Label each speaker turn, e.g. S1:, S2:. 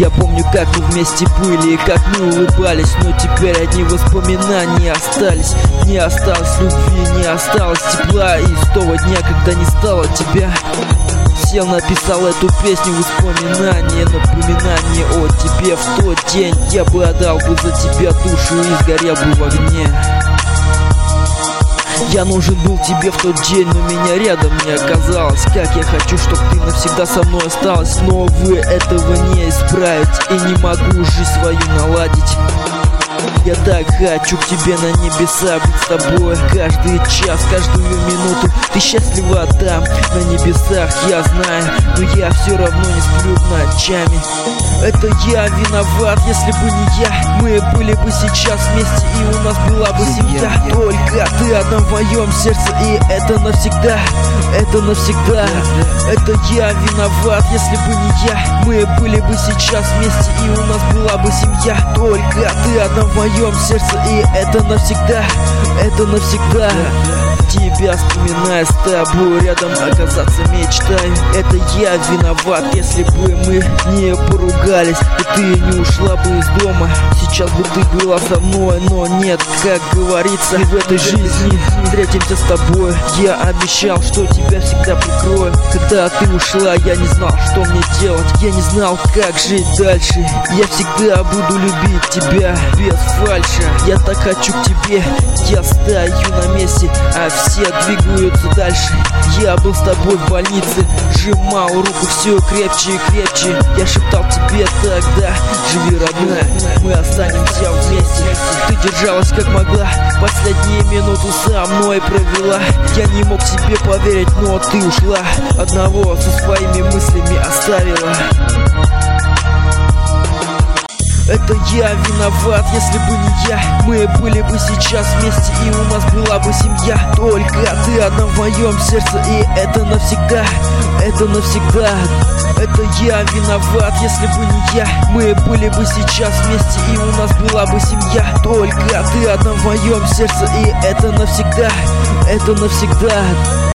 S1: Я помню, как мы вместе были и как мы улыбались, но теперь одни воспоминания остались. Не осталось любви, не осталось тепла, и с того дня, когда не стало тебя, сел, написал эту песню, воспоминания, напоминание о тебе. В тот день я бы отдал бы за тебя душу и сгорел бы в огне. Я нужен был тебе в тот день, но меня рядом не оказалось. Как я хочу, чтоб ты навсегда со мной осталась, но, увы, этого не исправить, и не могу жизнь свою наладить. Я так хочу к тебе на небеса, быть с тобой каждый час, каждую минуту. Ты счастлива там, на небесах, я знаю, но я все равно не сплю ночами. Это я виноват, если бы не я, мы были бы сейчас вместе, и у нас была бы семья. Только ты одна в моем сердце, и это навсегда, это навсегда. Это я виноват, если бы не я, мы были бы сейчас вместе, и у нас была бы семья. Только ты одна в моем сердце, и это навсегда, это навсегда. Тебя вспоминая, с тобой рядом оказаться мечтаю. Это я виноват, если бы мы не поругались, и ты не ушла бы из дома. Сейчас бы ты была со мной, но нет, как говорится, в этой жизни встретимся с тобой. Я обещал, что тебя всегда прикрою. Когда ты ушла, я не знал, что мне делать, я не знал, как жить дальше. Я всегда буду любить тебя без фальши. Я так хочу к тебе, я стою на месте, а все двигаются дальше. Я был с тобой в больнице, сжимал руку все крепче и крепче. Я шептал тебе тогда: живи, родная, мы останемся вместе. Ты держалась как могла, последние минуты со мной провела. Я не мог себе поверить, но ты ушла, одного со своими мыслями оставила. Это я виноват, если бы не я, мы были бы сейчас вместе, и у нас была бы семья. Только ты одна в моем сердце, и это навсегда, это навсегда. Это я виноват, если бы не я, мы были бы сейчас вместе, и у нас была бы семья. Только ты одна в моем сердце, и это навсегда, это навсегда.